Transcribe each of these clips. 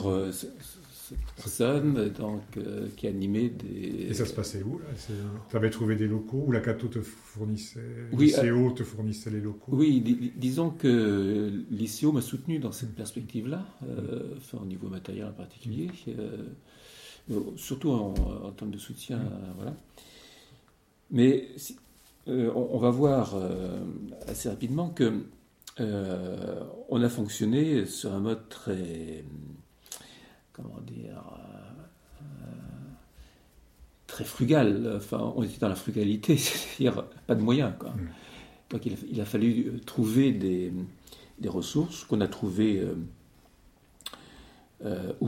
Cette personne donc, qui animait des... Et ça se passait où là? Tu avais trouvé des locaux où la Cato te fournissait, Oui, l'ICO te fournissait les locaux? Oui, disons que l'ICO m'a soutenu dans cette perspective-là, enfin, au niveau matériel en particulier, surtout en termes de soutien. Voilà. Mais on va voir assez rapidement que on a fonctionné sur un mode très, comment dire, très frugal. Enfin, on était dans la frugalité, c'est-à-dire pas de moyens, quoi. Donc il a fallu trouver des ressources qu'on a trouvées on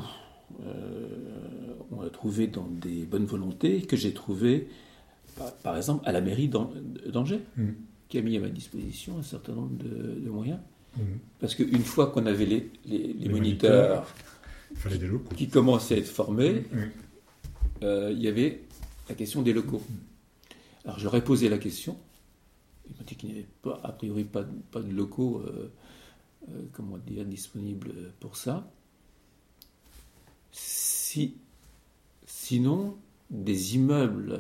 a trouvé dans des bonnes volontés, que j'ai trouvées par exemple à la mairie d'Angers, qui a mis à ma disposition un certain nombre de moyens. Parce qu'une fois qu'on avait les moniteurs, il fallait des locaux qui commençaient à être formés, il y avait la question des locaux. Alors je leur ai posé la question. Il m'a dit qu'il n'y avait pas, a priori pas de locaux comment dire, disponibles pour ça. Sinon, des immeubles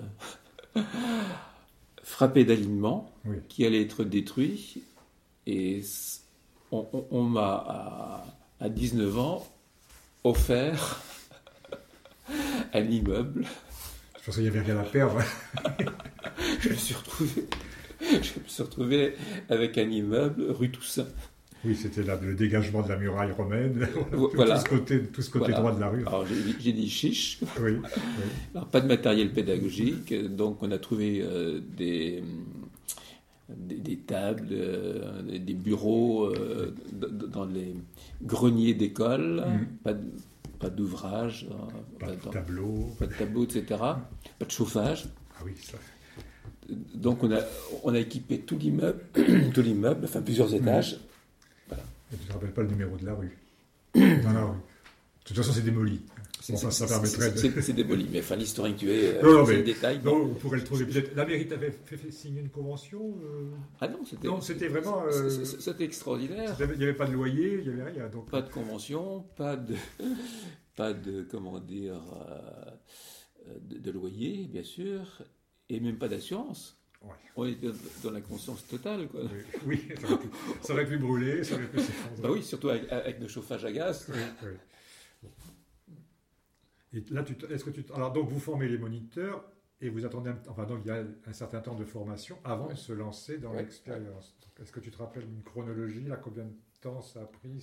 frappés d'alignement qui allaient être détruits. Et on m'a, à 19 ans, offert un immeuble. Je pensais qu'il n'y avait rien à perdre. Je me suis retrouvé avec un immeuble rue Toussaint. Oui, c'était là le dégagement de la muraille romaine, voilà. tout ce côté droit de la rue. Alors j'ai dit chiche. Oui. Alors, pas de matériel pédagogique, donc on a trouvé des tables, des bureaux dans les greniers d'école, pas d'ouvrage, pas de tableau, etc., pas de chauffage. Ah oui, ça. Donc on a équipé tout l'immeuble, enfin plusieurs étages. Voilà. Et tu ne te rappelles pas le numéro de la rue? Dans la rue. De toute façon, c'est démoli. Ça permettrait c'est démoli, mais enfin l'historien que tu es, c'est le détail. Non, on pourrait le trouver peut-être. La mairie t'avait fait signer une convention Ah non, c'était vraiment... C'était extraordinaire. Il n'y avait pas de loyer, il n'y avait rien. Donc... Pas de convention, pas de comment dire, de loyer, bien sûr, et même pas d'assurance. Ouais. On était dans la conscience totale, quoi. Oui, ça aurait pu brûler, ça aurait pu s'effondrer. Bah oui, surtout avec le chauffage à gaz. Oui. Et là, alors donc vous formez les moniteurs et vous attendez, donc il y a un certain temps de formation avant de se lancer dans l'expérience. Donc, est-ce que tu te rappelles une chronologie, là, combien de temps ça a pris?